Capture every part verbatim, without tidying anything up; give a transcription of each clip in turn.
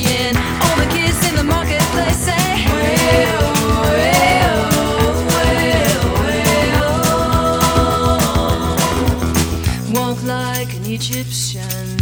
Egyptian. All the kids in the marketplace say, well, well, well, well. Walk like an Egyptian.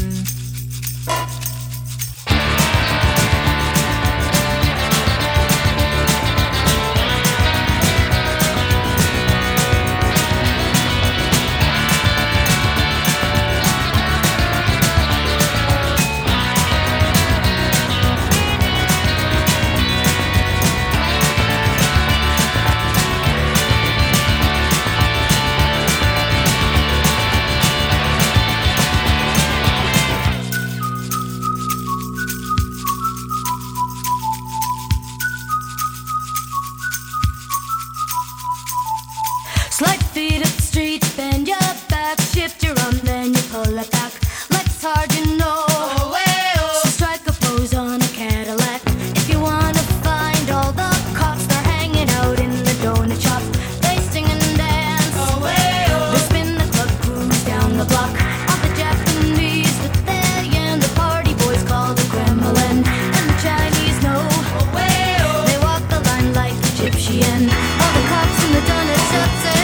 Slide feet up the street, bend your back, shift your arm, then you pull it back. Legs hard, you know. Oh, hey, oh. So strike a pose on a Cadillac. If you wanna find all the cops, they're hanging out in the donut shop. They sing and dance. Oh, hey, oh. They spin the club, cruise down the block. All the Japanese with they and the party boys call the Kremlin. And the Chinese know. Oh, hey, oh. They walk the line like Egyptian. All the cops in the donut shop say,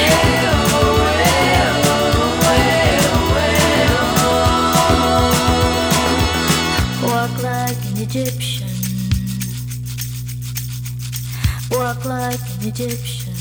walk like an Egyptian. Walk like an Egyptian.